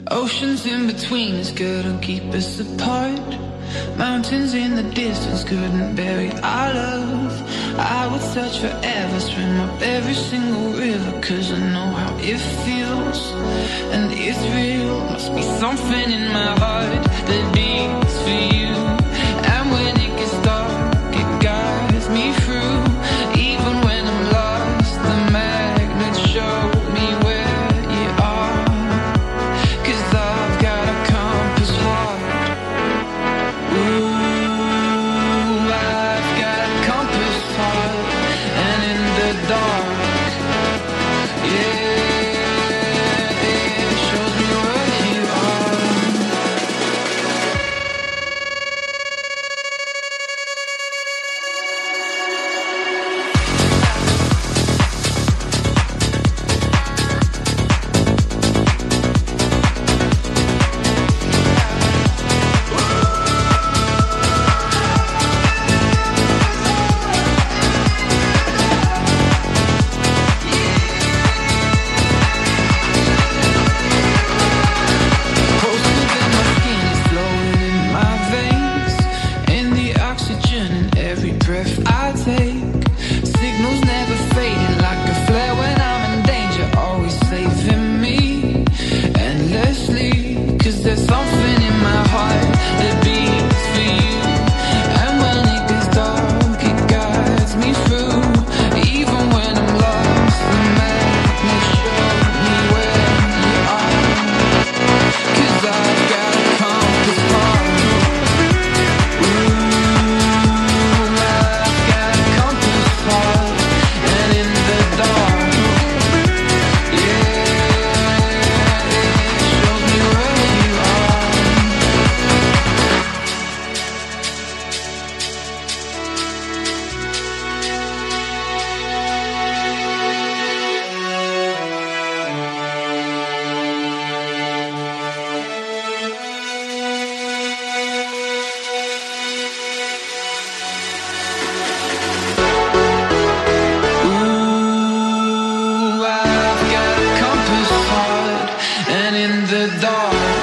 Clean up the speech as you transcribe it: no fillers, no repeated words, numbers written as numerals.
Oceans in between us couldn't keep us apart. Mountains in the distance couldn't bury our love. I would search forever, swim up every single river, 'cause I know how it feels, and it's real. Must be something in my heart that beats for you. And when it gets dark, it guides me through. Even when I'm lost, the magnets show me where you are, 'cause I've got a compass heart. Ooh, I've got a compass heart, and in the dark, yeah, it shows me where you are. Closer than my skin is flowing in my veins, in the oxygen in every breath I take. Signals never fading like a flare when I'm in danger, always saving me endlessly, 'cause there's something in my heart that beats for you. And when it gets dark, it guides me through. Even when I'm lost, the magnets show me where you are, 'cause I've got a compass heart. Ooh, I've got a compass heart, and in the dark, yeah, it shows me where you are. Ooh, I've got a compass heart, and in the dark,